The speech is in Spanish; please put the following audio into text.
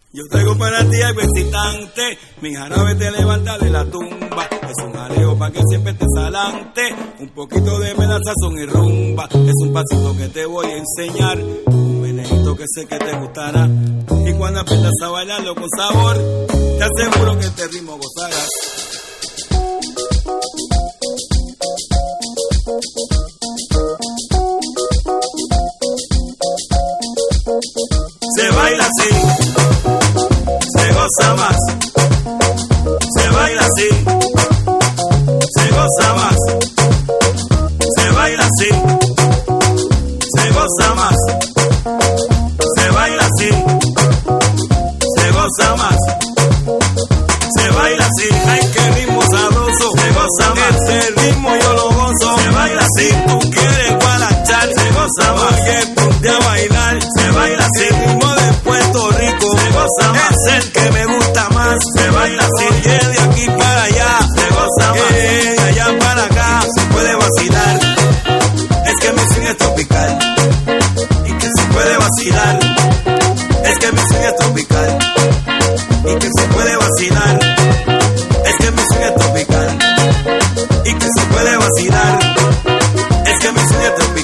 Yo traigo para ti algo excitante, mi jarabe te levanta de la tumba. Es un jaleo pa' que siempre estés adelante, un poquito de melazazón y rumba. Es un pasito que te voy a enseñar, un menejito que sé que te gustará. Y cuando aprendas a bailarlo con sabor, te aseguro que este ritmo gozarás. Se baila así, se goza más. Se baila así, se goza más. Se baila así, se goza más. Se baila así, se goza más. Se baila así, ay qué ritmo sabroso. Se goza más, este ritmo yo lo gozo. Se baila así, tú quieres guarachar. Se goza más, que ponte a bailar. Se baila así, el ritmo de Puerto Rico. Se goza más, es el que me gusta más. Se baila así, oye, de aquí para allá. Se goza más, de allá para acá. Se puede vacilar, es que mi swing es tropical. Y que se puede vacilar, es que mi swing es tropical. Y que se puede vacilar, es que mi swing es tropical. Y que se puede vacilar, es que mi swing es tropical.